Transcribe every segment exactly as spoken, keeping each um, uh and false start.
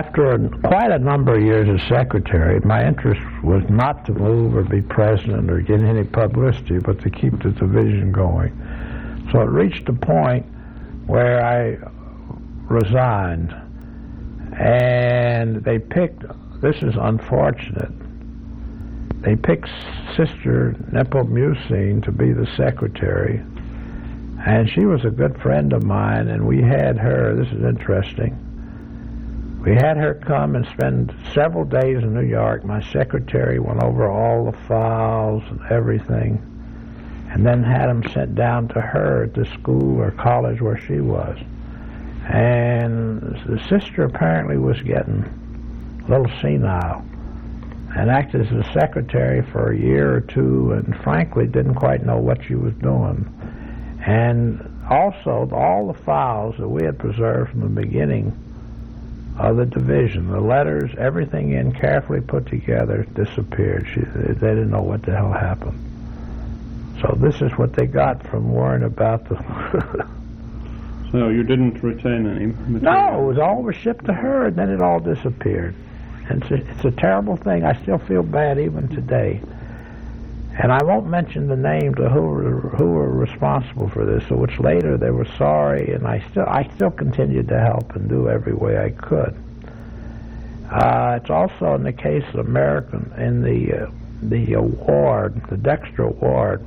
after a, quite a number of years as secretary, my interest was not to move or be president or get any publicity, but to keep the division going. So it reached a point where I resigned, and they picked, this is unfortunate, they picked Sister Nepomucene to be the secretary, and she was a good friend of mine, and we had her, this is interesting, we had her come and spend several days in New York. My secretary went over all the files and everything, and then had them sent down to her at the school or college where she was. And the sister apparently was getting a little senile, and acted as a secretary for a year or two, and frankly didn't quite know what she was doing. And also, all the files that we had preserved from the beginning of the division, the letters, everything in carefully put together, disappeared. She, they didn't know what the hell happened. So this is what they got from worrying about the... So you didn't retain any material? No, it was all was shipped to her, and then it all disappeared. And it's a, it's a terrible thing. I still feel bad even today. And I won't mention the names of who were, who were responsible for this, so which later they were sorry, and I still I still continued to help and do every way I could. Uh, it's also in the case of American, in the uh, the award, the Dexter Award,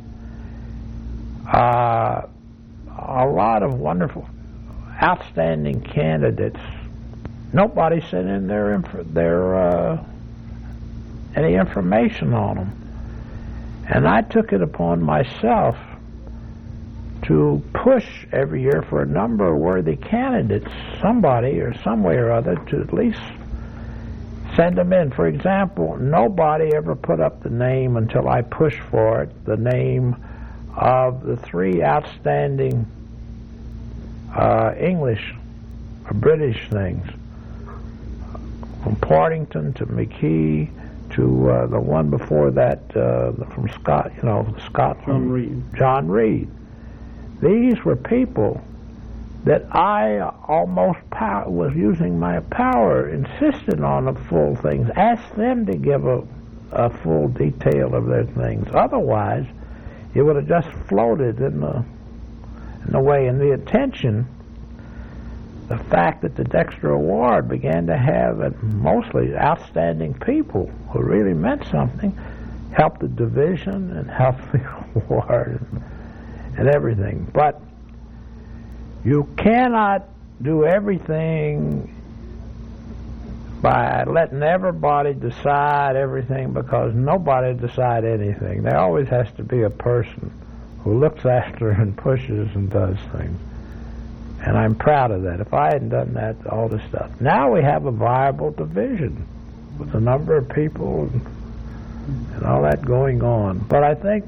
uh, a lot of wonderful, outstanding candidates. Nobody sent in their inf- their uh, any information on them. And I took it upon myself to push every year for a number of worthy candidates, somebody or some way or other, to at least send them in. For example, nobody ever put up the name until I pushed for it, the name of the three outstanding uh, English or British things, from Partington to McKee, to uh, the one before that, uh, from Scott, you know, Scotland. John Reed. John Reed. These were people that I almost pow- was using my power, insisted on the full things, asked them to give a, a full detail of their things. Otherwise, it would have just floated in the, in the way. And the attention, the fact that the Dexter Award began to have uh, mostly outstanding people who really meant something, helped the division and helped the award and, and everything. But you cannot do everything by letting everybody decide everything, because nobody decide anything. There always has to be a person who looks after and pushes and does things. And I'm proud of that. If I hadn't done that, all this stuff. Now we have a viable division with a number of people and, and all that going on. But I think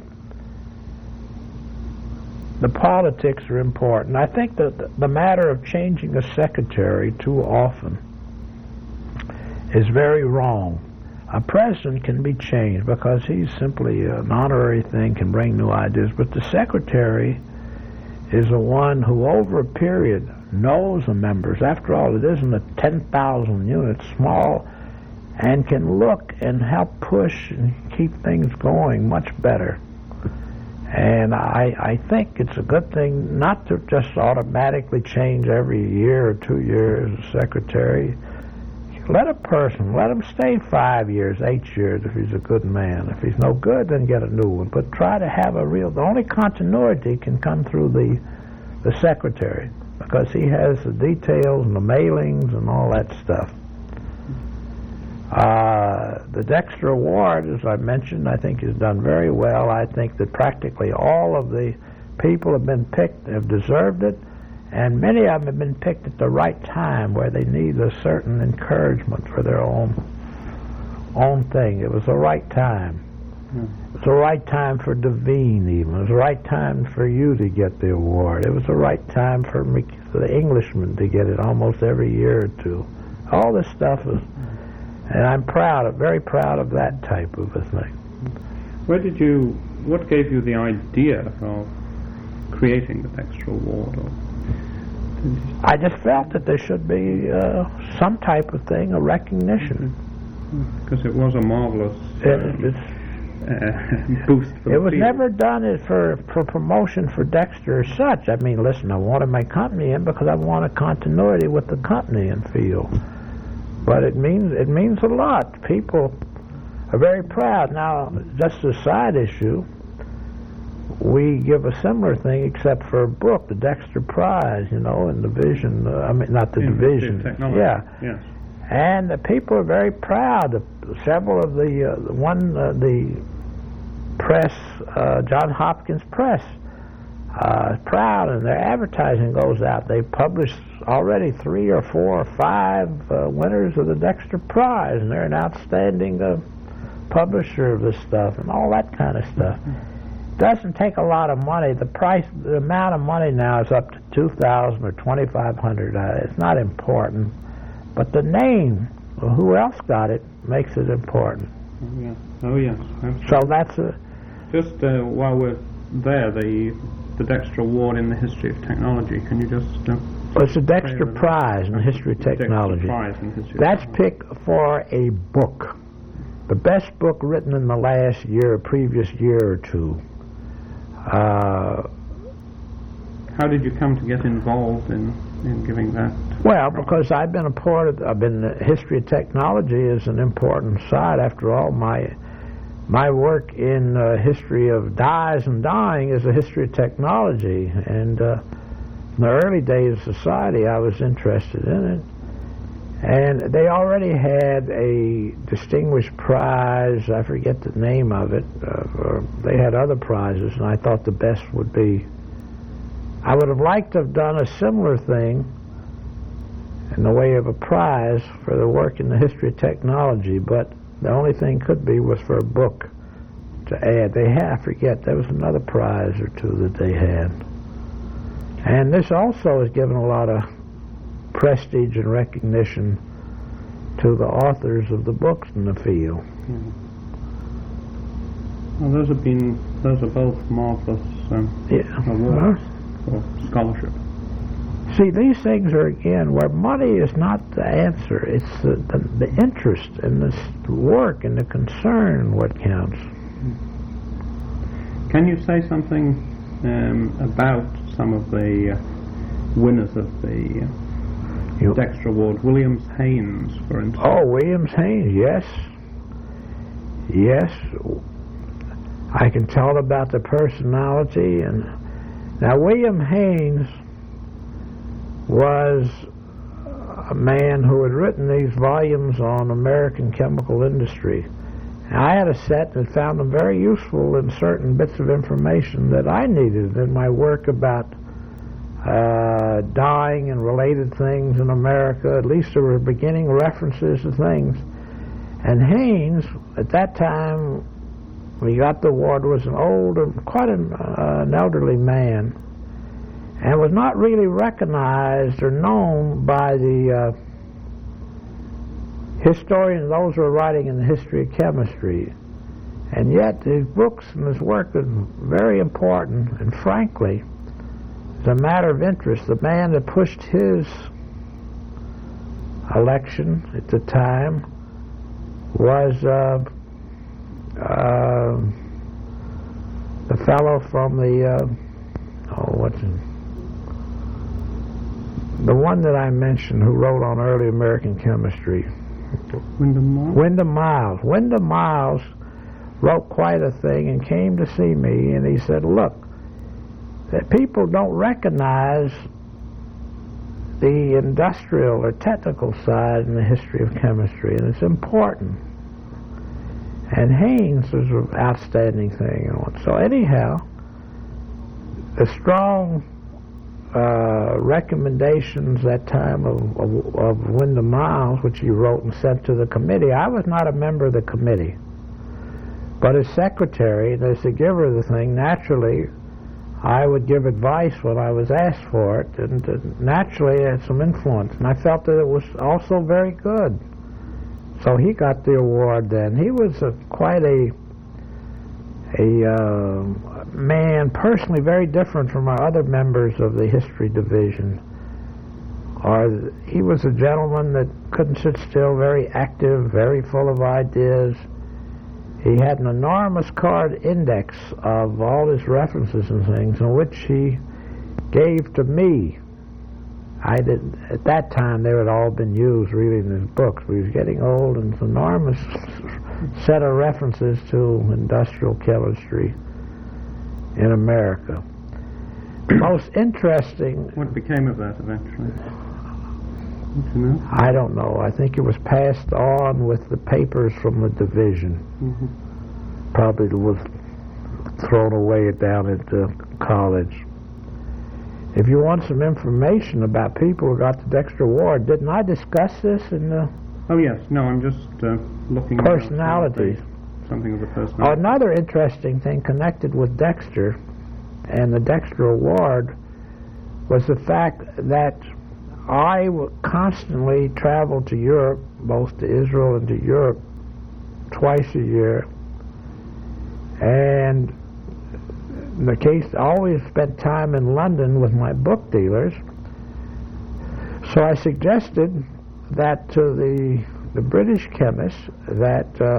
the politics are important. I think that the matter of changing a secretary too often is very wrong. A president can be changed because he's simply an honorary thing, can bring new ideas, but the secretary is the one who over a period knows the members. After all, it isn't a ten thousand unit small, and can look and help push and keep things going much better. And I, I think it's a good thing not to just automatically change every year or two years as secretary. Let a person, let him stay five years, eight years if he's a good man. If he's no good, then get a new one. But try to have a real, the only continuity can come through the, the secretary, because he has the details and the mailings and all that stuff. Uh, the Dexter Award, as I mentioned, I think has done very well. I think that practically all of the people have been picked, have deserved it, and many of them have been picked at the right time where they need a certain encouragement for their own own thing. It was the right time. Hmm. It was the right time for Devine even. It was the right time for you to get the award. It was the right time for, me, for the Englishman to get it almost every year or two. All this stuff is, and I'm proud of, very proud of that type of a thing. Where did you, what gave you the idea of creating the Dexter Award? Or? I just felt that there should be uh, some type of thing, a recognition. Because it was a marvelous um, it, uh, boost for the It was field. never done as for, for promotion for Dexter as such. I mean, listen, I wanted my company in because I wanted continuity with the company and feel. But it means it means a lot. People are very proud. Now, just a side issue, we give a similar thing except for a book, the Dexter Prize, you know, in division, uh, I mean, not the in division. Technology. Yeah. Yes. And the people are very proud. Several of the, uh, one, uh, the press, uh, Johns Hopkins Press, uh, is proud, and their advertising goes out. They've published already three or four or five uh, winners of the Dexter Prize, and they're an outstanding uh, publisher of this stuff and all that kind of stuff. It doesn't take a lot of money. The price, the amount of money now is up to two thousand or twenty-five hundred. Uh, it's not important. But the name, well, who else got it, makes it important. Oh, yes. Oh, yes. Absolutely. So that's a... Just uh, while we're there, the the Dexter Award in the History of Technology, can you just... Uh, well, it's the Dexter Prize in the History of Technology. Dexter Prize in the History That's of Technology. picked for a book. The best book written in the last year, previous year or two. Uh, How did you come to get involved in, in giving that? Well, because I've been a part of, I've been, the history of technology is an important side. After all, my my work in uh, history of dyes and dyeing is a history of technology. And uh, in the early days of society, I was interested in it. And they already had a distinguished prize, I forget the name of it, uh, or they had other prizes, and I thought the best would be, I would have liked to have done a similar thing in the way of a prize for the work in the history of technology, but the only thing could be was for a book to add. They had, I forget, there was another prize or two that they had. And this also has given a lot of prestige and recognition to the authors of the books in the field. Mm-hmm. Well, those have been, those are both marvelous um, yeah. awards for scholarship. See, these things are, again, where money is not the answer. It's the, the, the interest and the work and the concern what counts. Can you say something um, about some of the uh, winners of the uh, You- Dexter Award? Williams Haynes, for instance. Oh, Williams Haynes, yes. Yes. I can tell about the personality. And now, William Haynes was a man who had written these volumes on American chemical industry. And I had a set and found them very useful in certain bits of information that I needed in my work about uh, dyeing and related things in America. At least there were beginning references to things. And Haynes, at that time, when he got the award, was an older, quite an, uh, an elderly man, and was not really recognized or known by the uh, historians, those who are writing in the history of chemistry. And yet his books and his work are very important, and frankly, as a matter of interest, the man that pushed his election at the time was uh, uh, the fellow from the, uh, oh, what's his the one that I mentioned who wrote on early American chemistry. Wyndham Miles? Wyndham Miles. Wyndham Miles wrote quite a thing and came to see me, and he said, look, that people don't recognize the industrial or technical side in the history of chemistry, and it's important. And Haynes was an outstanding thing. So anyhow, the strong Uh, recommendations that time of, of, of Wyndham Miles, which he wrote and sent to the committee. I was not a member of the committee, but as secretary, and as the giver of the thing, naturally, I would give advice when I was asked for it, and uh, naturally it had some influence, and I felt that it was also very good. So he got the award then. He was a, quite a a uh, man, personally very different from our other members of the history division. or he was a gentleman that couldn't sit still, very active, very full of ideas. He had an enormous card index of all his references and things, in which he gave to me. I did at that time they had all been used really in his books. We was getting old, and an enormous set of references to industrial chemistry in America. Most interesting. What became of that eventually? Don't you know? I don't know. I think it was passed on with the papers from the division. Mm-hmm. Probably was thrown away down at the college. If you want some information about people who got the Dexter Award, didn't I discuss this in the Oh yes, no, I'm just uh, looking personalities? At something of the personality. Another interesting thing connected with Dexter and the Dexter Award was the fact that I w- constantly traveled to Europe, both to Israel and to Europe, twice a year, and in the case, I always spent time in London with my book dealers. So I suggested that to the the British chemists that uh,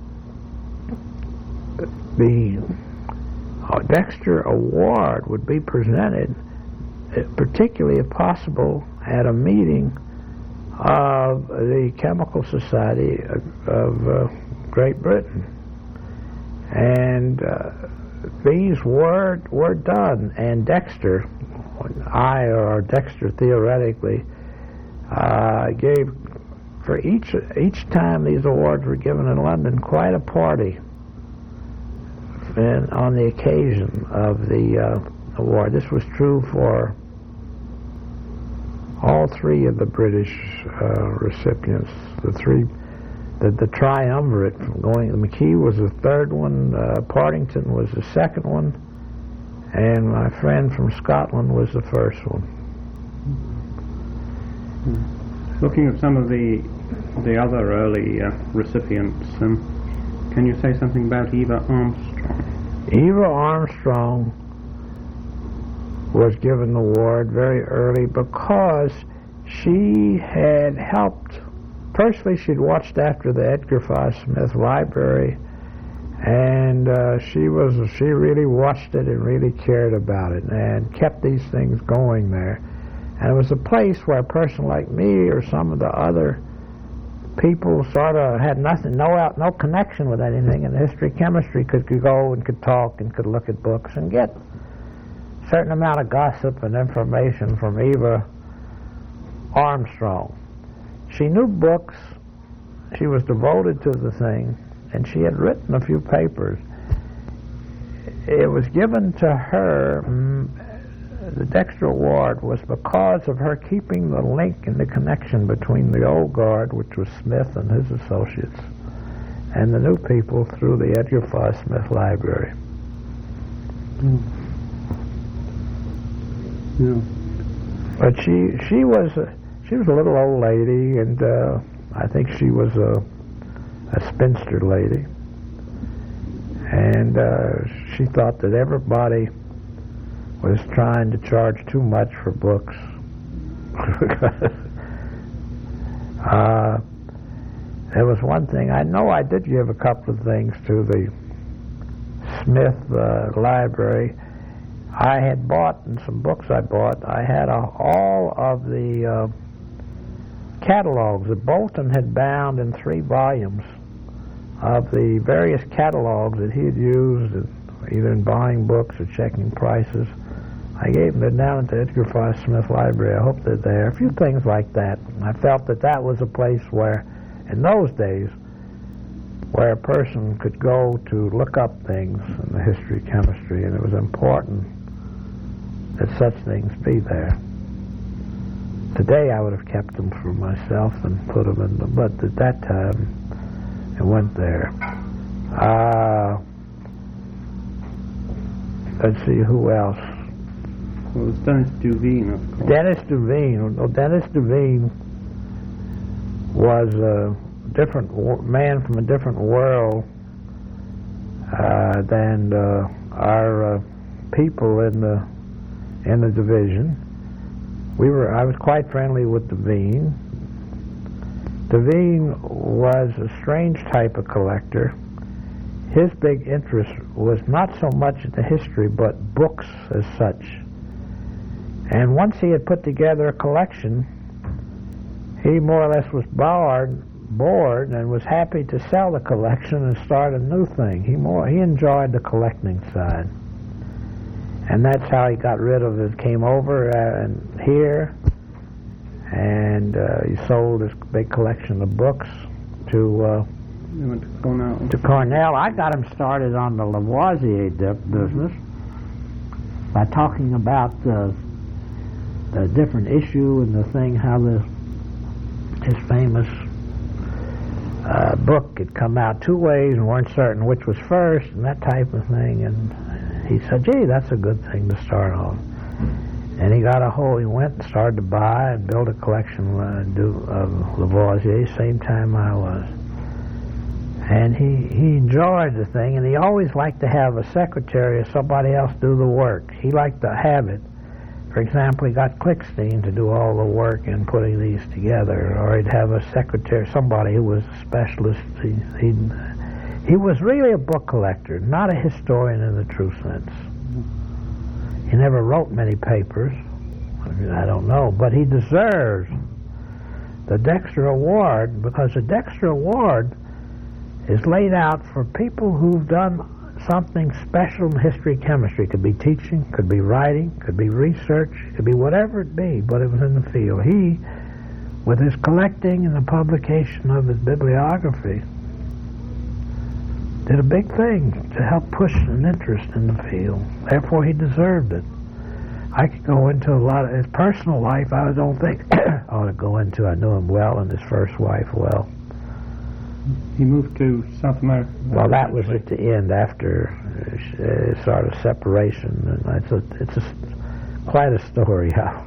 the uh, Dexter Award would be presented, uh, particularly if possible, at a meeting of the Chemical Society of, of uh, Great Britain. And uh, these were, were done, and Dexter, I or Dexter theoretically, uh, gave, for each each time these awards were given in London, quite a party and on the occasion of the uh, award. This was true for all three of the British uh, recipients, the three The, the triumvirate from going, McKee was the third one, uh, Partington was the second one, and my friend from Scotland was the first one. Looking at some of the the other early uh, recipients, um, can you say something about Eva Armstrong? Eva Armstrong was given the award very early because she had helped. Personally, she'd watched after the Edgar Foss Smith Library, and uh, she was she really watched it and really cared about it and kept these things going there. And it was a place where a person like me or some of the other people sort of had nothing, no out, no connection with anything in history, chemistry, could, could go and could talk and could look at books and get a certain amount of gossip and information from Eva Armstrong. She knew books, she was devoted to the thing, and she had written a few papers. It was given to her, mm, the Dexter Award was because of her keeping the link and the connection between the old guard, which was Smith and his associates, and the new people through the Edgar Foss Smith Library. Mm. Yeah. But she she was a, she was a little old lady, and uh, I think she was a a spinster lady, and uh, she thought that everybody was trying to charge too much for books. uh, there was one thing, I know I did give a couple of things to the Smith uh, Library. I had bought, in some books I bought, I had a, all of the uh, catalogs that Bolton had bound in three volumes of the various catalogs that he had used, either in buying books or checking prices. I gave them down at the Edgar Foss Smith Library. I hope they're there. A few things like that. I felt that that was a place where, in those days, where a person could go to look up things in the history of chemistry, and it was important that such things be there. Today I would have kept them for myself and put them in the, but at that time it went there. Uh, let's see, who else? Well, it was Dennis Duveen, of course. Dennis Duveen. Well, Dennis Duveen was a different wo- man from a different world uh, than uh, our uh, people in the in the division. we were. I was quite friendly with Devine. Devine was a strange type of collector. His big interest was not so much in the history, but books as such. And once he had put together a collection, he more or less was bored, bored and was happy to sell the collection and start a new thing. He more he enjoyed the collecting side, and that's how he got rid of it. Came over uh, and here, and uh, he sold his big collection of books to. Uh, He went to Cornell. To Cornell. I got him started on the Lavoisier business by talking about the, the different issue and the thing, how the his famous uh, book had come out two ways and weren't certain which was first and that type of thing. And he said, gee, that's a good thing to start on. And he got a hold, he went and started to buy and build a collection uh, do, of Lavoisier, same time I was. And he, he enjoyed the thing, and he always liked to have a secretary or somebody else do the work. He liked to have it. For example, he got Klickstein to do all the work in putting these together, or he'd have a secretary, somebody who was a specialist. He, he'd, he was really a book collector, not a historian in the true sense. He never wrote many papers. I don't know, but he deserves the Dexter Award, because the Dexter Award is laid out for people who've done something special in history, chemistry. Could be teaching, could be writing, could be research, could be whatever it be, but it was in the field. He, with his collecting and the publication of his bibliography, did a big thing to help push an interest in the field. Therefore, he deserved it. I could go into a lot of his personal life. I don't think I ought to go into. I knew him well and his first wife well. He moved to South America. Well, that was at the end after uh, sort of separation, and it's a, it's a, quite a story. How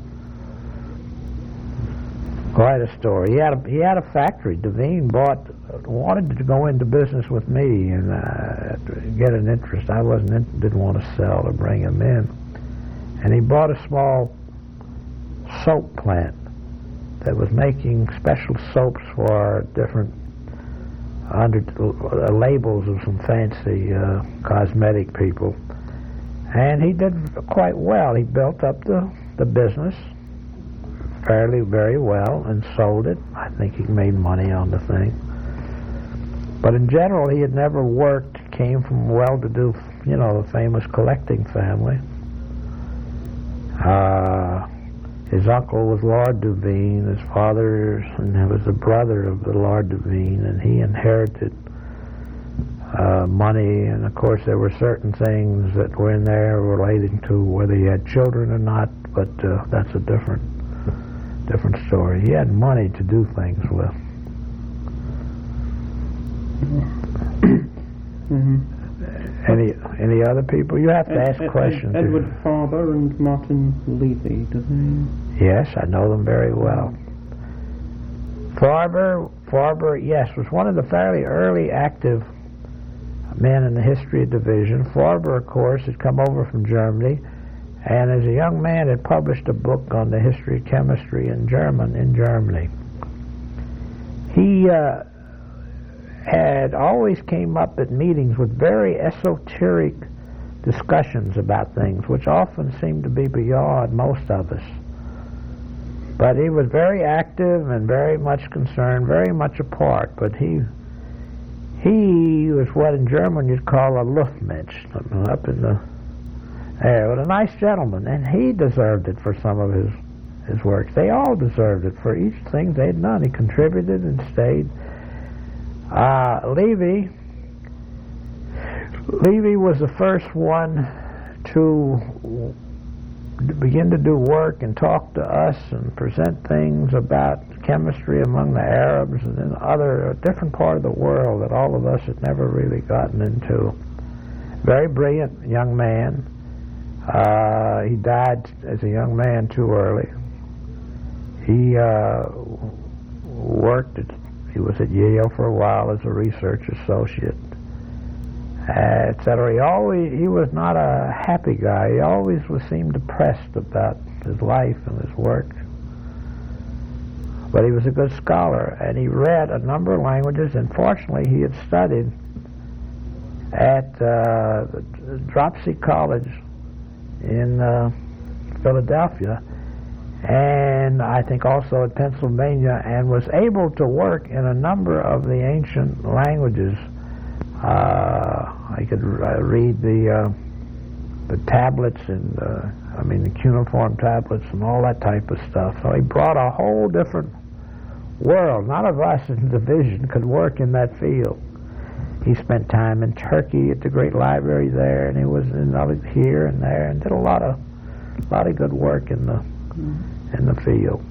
quite a story. He had a, he had a factory. Devine bought wanted to go into business with me and uh, get an interest. I wasn't in, didn't want to sell or bring him in, and he bought a small soap plant that was making special soaps for different. Under uh, labels of some fancy uh, cosmetic people, and he did quite well. He built up the, the business fairly very well and sold it. I think he made money on the thing. But in general, he had never worked, came from well-to-do, you know, the famous collecting family. Uh, His uncle was Lord Devine. His father and he was the brother of the Lord Devine, and he inherited uh, money. And of course, there were certain things that were in there relating to whether he had children or not. But uh, that's a different, different story. He had money to do things with. Mm-hmm. Any any other people? You have to Ed, ask Ed, questions. Ed, Edward Farber and Martin Levy, do they? Yes, I know them very well. Farber, Farber, yes, was one of the fairly early active men in the history of division. Farber, of course, had come over from Germany, and as a young man had published a book on the history of chemistry in German in Germany. He uh, had always came up at meetings with very esoteric discussions about things, which often seemed to be beyond most of us. But he was very active and very much concerned, very much a part. But he he was what in German you'd call a Luftmensch, up in the air, but a nice gentleman, and he deserved it for some of his his works. They all deserved it for each thing they'd done. He contributed and stayed. Uh, Levy, Levy was the first one to begin to do work and talk to us and present things about chemistry among the Arabs and in other, a different part of the world that all of us had never really gotten into. Very brilliant young man. Uh, he died as a young man too early. He uh, worked at He was at Yale for a while as a research associate, et cetera. He always he was not a happy guy. He always was seemed depressed about his life and his work. But he was a good scholar, and he read a number of languages, and fortunately he had studied at uh, Dropsy College in uh, Philadelphia, and I think also at Pennsylvania, and was able to work in a number of the ancient languages. Uh, I could uh, read the uh, the tablets and uh, I mean the cuneiform tablets and all that type of stuff. So he brought a whole different world. None of us in the division could work in that field. He spent time in Turkey at the Great Library there, and he was in here and there, and did a lot of a lot of good work in the in the field.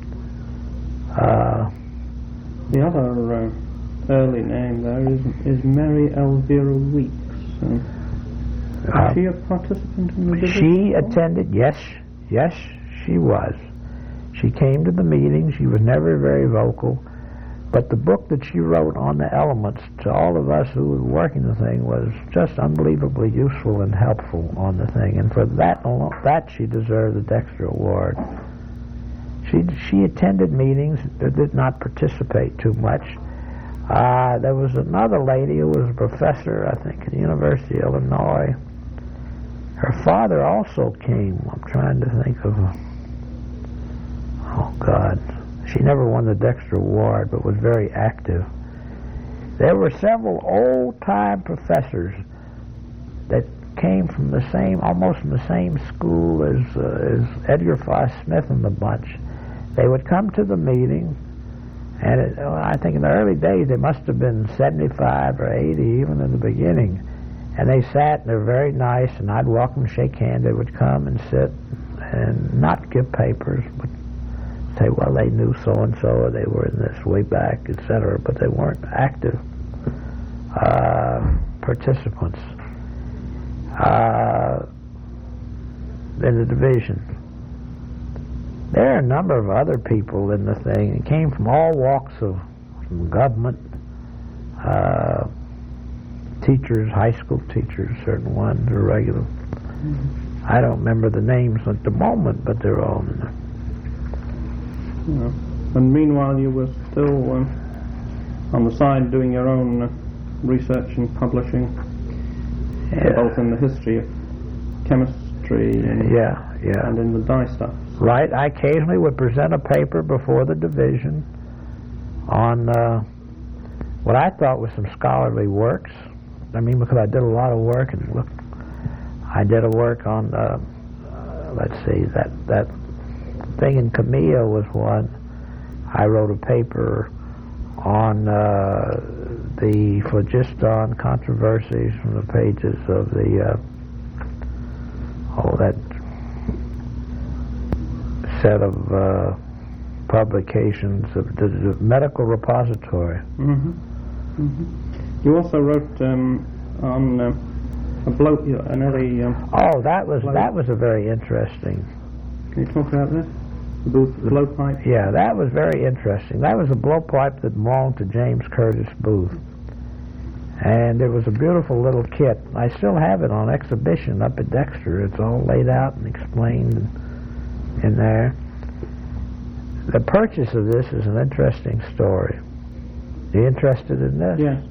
Uh, the other uh, early name there is is Mary Elvira Weeks. Uh, was uh, she a participant in the division? She attended. Yes, yes, she was. She came to the meetings. She was never very vocal. But the book that she wrote on the elements to all of us who were working the thing was just unbelievably useful and helpful on the thing. And for that alone, that she deserved the Dexter Award. She she attended meetings, did not participate too much. Uh, there was another lady who was a professor, I think, at the University of Illinois. Her father also came. I'm trying to think of... Oh, God. She never won the Dexter Award, but was very active. There were several old-time professors that came from the same, almost from the same school as, uh, as Edgar Foss Smith and the bunch. They would come to the meeting, and it, I think in the early days they must have been seventy-five or eighty, even in the beginning. And they sat, and they're very nice, and I'd welcome, shake hands. They would come and sit and not give papers, but say, well, they knew so-and-so, or they were in this way back, et cetera, but they weren't active uh, participants uh, in the division. There are a number of other people in the thing. It came from all walks of from government, uh, teachers, high school teachers, certain ones are regular. Mm-hmm. I don't remember the names at the moment, but they're all in there. Yeah. And meanwhile, you were still um, on the side doing your own uh, research and publishing, yeah. both in the history of chemistry and, yeah, yeah. and in the dye stuff. Right. I occasionally would present a paper before the division on uh, what I thought was some scholarly works. I mean, because I did a lot of work, and look, I did a work on, uh, uh, let's see, that that. thing in Camille was one. I wrote a paper on uh, the phlogiston controversies from the pages of the uh, oh that set of uh, publications of the, the medical repository. Mm-hmm. Mm-hmm. You also wrote um, on uh, a blow an early. Um, oh, that was blow. that was a very interesting. Can you talk about that? The Booth the blowpipe? Yeah, that was very interesting. That was a blowpipe that belonged to James Curtis Booth. And it was a beautiful little kit. I still have it on exhibition up at Dexter. It's all laid out and explained in there. The purchase of this is an interesting story. Are you interested in this? Yes.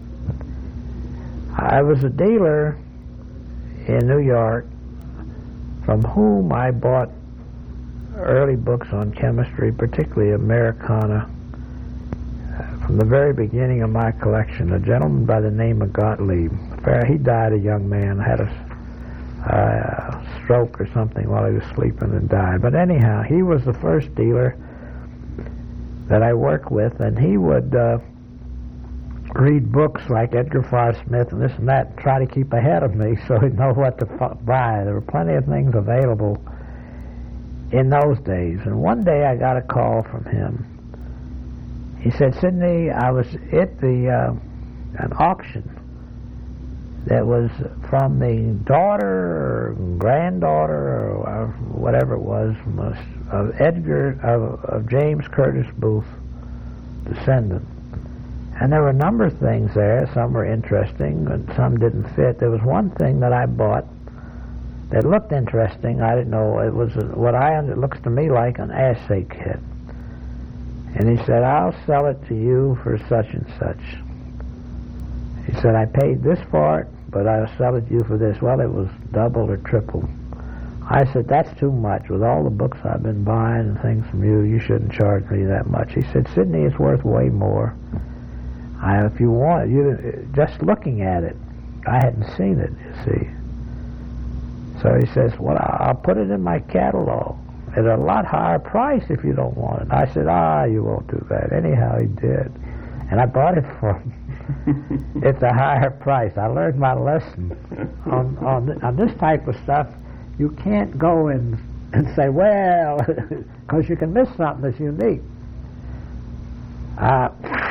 I was a dealer in New York from whom I bought early books on chemistry, particularly Americana, uh, from the very beginning of my collection. A gentleman by the name of Gottlieb. He died a young man, had a uh, stroke or something while he was sleeping and died. But anyhow, he was the first dealer that I worked with, and he would uh, read books like Edgar Foss Smith and this and that, and try to keep ahead of me so he'd know what to f- buy. There were plenty of things available in those days. And one day I got a call from him. He said, Sidney, I was at the uh, an auction that was from the daughter or granddaughter or whatever it was from a, of Edgar of, of James Curtis Booth, descendant. And there were a number of things there. Some were interesting, and some didn't fit. There was one thing that I bought that looked interesting. I didn't know. It was a, what I it looks to me like an assay kit. And he said, "I'll sell it to you for such and such." He said, "I paid this for it, but I'll sell it to you for this." Well, it was double or triple. I said, "That's too much. With all the books I've been buying and things from you, you shouldn't charge me that much." He said, "Sidney, it's worth way more. I, if you want, you just looking at it, I hadn't seen it, you see." So he says, "Well, I'll put it in my catalog at a lot higher price if you don't want it." I said, "Ah, you won't do that." Anyhow, he did. And I bought it for him. It's a higher price. I learned my lesson. on, on, th- on this type of stuff, you can't go in and say, well, because you can miss something that's unique. Uh,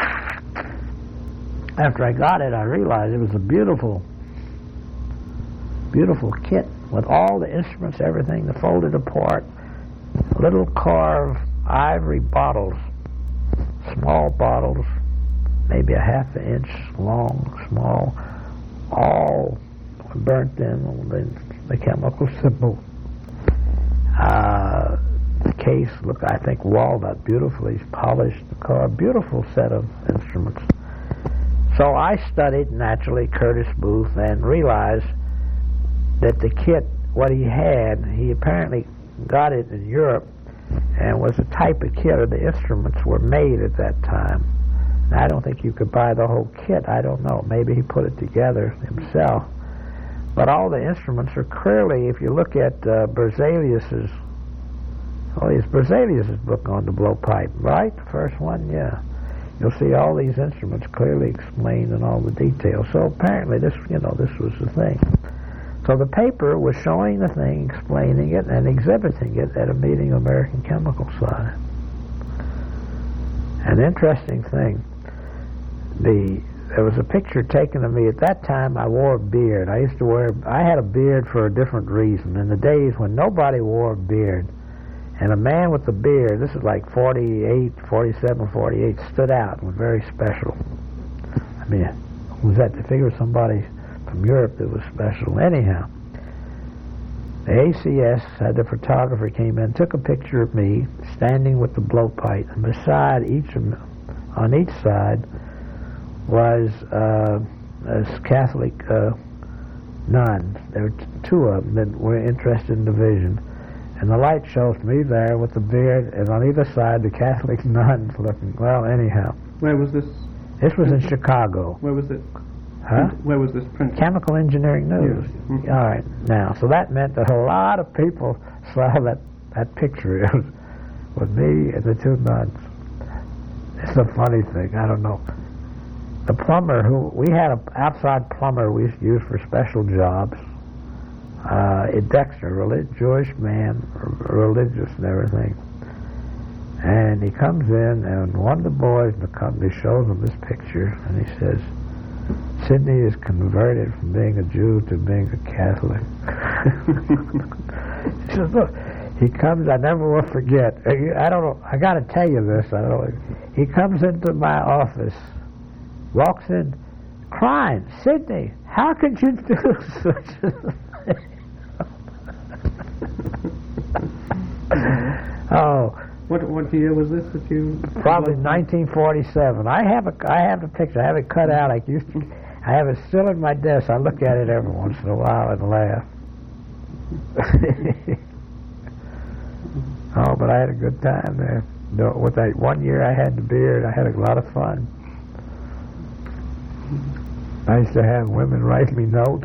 after I got it, I realized it was a beautiful, beautiful kit with all the instruments, everything, the folded apart, little carved ivory bottles, small bottles, maybe a half an inch long, small, all burnt in the, the chemical symbol. Uh, the case looked, I think, walnut, beautifully polished, carved, beautiful set of instruments. So I studied, naturally, Curtis Booth and realized that the kit, what he had, he apparently got it in Europe and was a type of kit, or the instruments were made at that time. I don't think you could buy the whole kit. I don't know. Maybe he put it together himself. But all the instruments are clearly, if you look at uh, Berzelius's, oh, it's Berzelius's book on the blowpipe, right? The first one, yeah. You'll see all these instruments clearly explained in all the details. So apparently this, you know, this was the thing. So the paper was showing the thing, explaining it, and exhibiting it at a meeting of American Chemical Society. An interesting thing. The there was a picture taken of me. At that time, I wore a beard. I used to wear, I had a beard for a different reason. In the days when nobody wore a beard, and a man with a beard, this is like forty-eight, forty-seven, forty-eight, stood out and was very special. I mean, was that to figure somebody from Europe that was special? Anyhow, the A C S had the photographer came in, took a picture of me standing with the blowpipe, and beside each of them, on each side, was uh, a Catholic uh, nun. There were t- two of them that were interested in the vision. And the light shows me there with the beard, and on either side the Catholic nuns looking. Well, anyhow. Where was this? This was in Chicago. Where was it? Huh? Where was this printed? Chemical Engineering News. Yes. Mm-hmm. All right. Now, so that meant that a lot of people saw that, that picture with me and the two nuns. It's a funny thing. I don't know. The plumber who, we had an outside plumber we used to use for special jobs. Uh, at Dexter, a relig- Jewish man, r- religious and everything. And he comes in, and one of the boys in the company shows him this picture, and he says, "Sidney is converted from being a Jew to being a Catholic." He says, "Look," he comes, I never will forget, I don't know, I got to tell you this, I don't know. He comes into my office, walks in, crying, "Sidney, how could you do such a thing?" Oh, what what year was this that you? Probably nineteen forty-seven. I have a I have a picture. I have it cut out. I used to. I have it still in my desk. I look at it every once in a while and laugh. Oh, but I had a good time there. No, with that one year I had the beard, I had a lot of fun. I used to have women write me notes.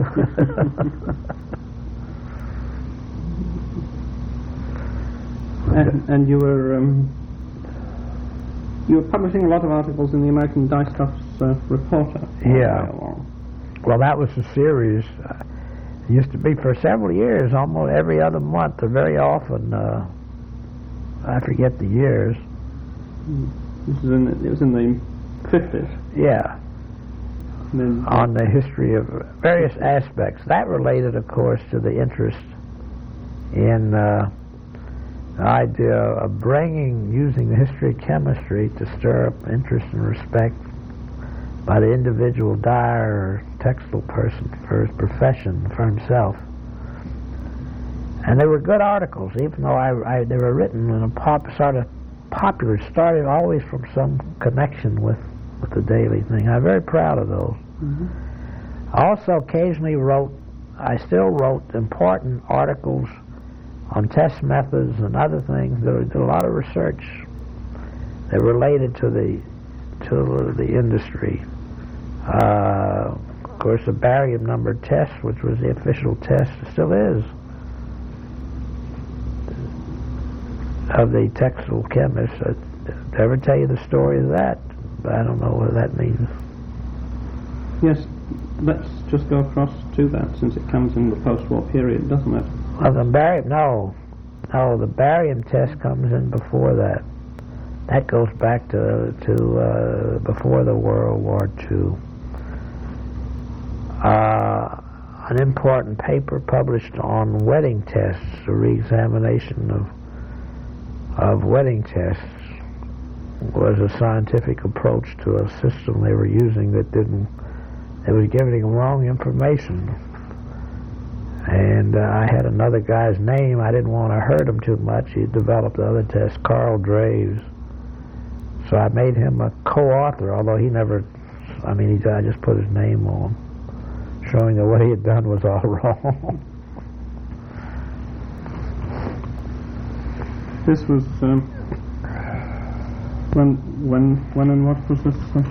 And, and you were um, you were publishing a lot of articles in the American Dyestuffs uh, Reporter. Yeah. Well, that was a series. Uh, it used to be for several years, almost every other month, or very often. Uh, I forget the years. This is in the, it was in the fifties. Yeah. Then, on the history of various aspects. That related, of course, to the interest in. Uh, The idea of bringing, using the history of chemistry to stir up interest and respect by the individual dyer or textile person for his profession, for himself. And they were good articles, even though I, I, they were written in a pop, sort of popular, started always from some connection with, with the daily thing. I'm very proud of those. Mm-hmm. I also occasionally wrote, I still wrote important articles on test methods and other things. There was a lot of research that related to the to the industry. Uh, of course, the barium number test, which was the official test, still is, of the textile chemists. Uh, did I ever tell you the story of that? But I don't know what that means. Yes, let's just go across to that, since it comes in the post-war period, doesn't it? Well, the barium, no. No, the barium test comes in before that. That goes back to to uh, before the World War Two. Uh, an important paper published on wedding tests, a re-examination of of wedding tests, was a scientific approach to a system they were using that didn't, it was giving them wrong information. And uh, I had another guy's name. I didn't want to hurt him too much. He developed the other test, Carl Draves. So I made him a co-author, although he never, I mean, he, I just put his name on, showing that what he had done was all wrong. This was, um, when, when, when and what was this? Uh,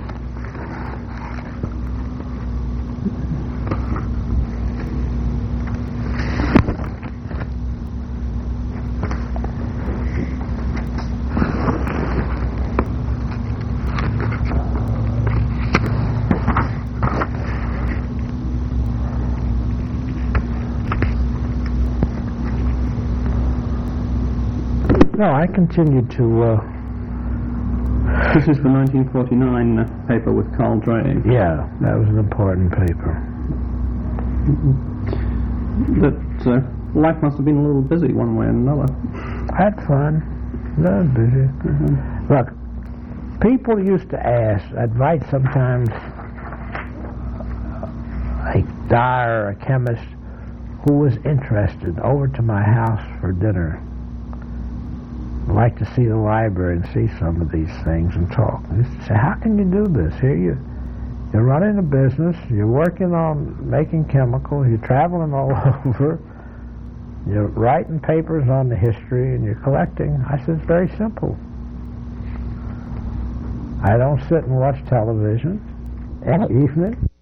No, I continued to... Uh, this is the nineteen forty-nine uh, paper with Carl Draves. yeah, that was an important paper. That uh, life must have been a little busy one way or another. I had fun. No, busy. Mm-hmm. Look, people used to ask, I'd write sometimes a dyer or a chemist who was interested over to my house for dinner. I'd like to see the library and see some of these things and talk. And used to say, how can you do this? Here you, you're running a business, you're working on making chemicals, you're traveling all over, you're writing papers on the history, and you're collecting. I said, it's very simple. I don't sit and watch television every evening.